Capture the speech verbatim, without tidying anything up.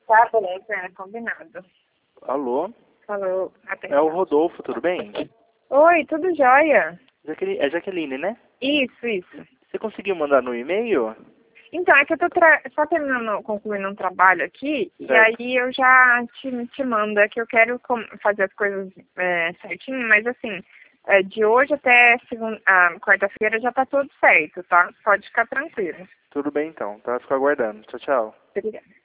Tá bom, é combinado. Alô? Falou, até. É o Rodolfo, tudo bem? Oi, tudo jóia? Jaqueline, é Jaqueline, né? Isso, isso. Você conseguiu mandar no e-mail? Então, é que eu tô tra... só terminando, concluindo um trabalho aqui, Certo. e aí eu já te, te mando. É que eu quero com- fazer as coisas é, certinho, mas assim, é, de hoje até segunda, ah, quarta-feira já tá tudo certo, tá? Pode ficar tranquilo. Tudo bem então, tá? Fico aguardando. Tchau, tchau. Obrigada.